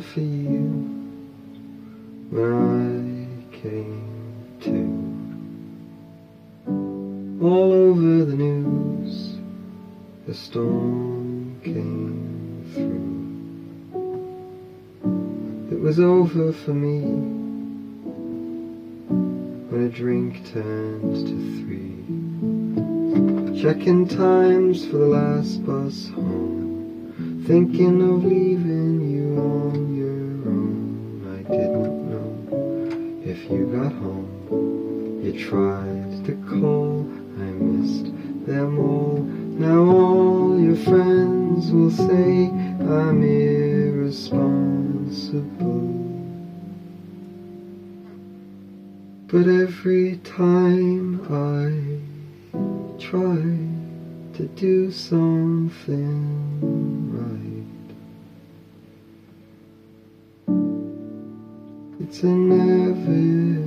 for you when I came to. All over the news, the storm came through. It was over for me when a drink turned to 3. Checking times for the last bus home, thinking of leaving you on your own. I didn't know if you got home. You tried to call, I missed them all. Now all your friends will say I'm irresponsible. But every time I try to do something right, it's inevitable.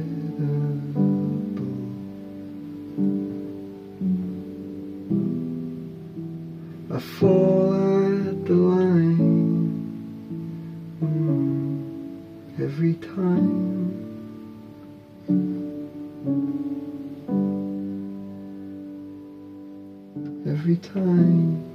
I fall at the line every time. Every time.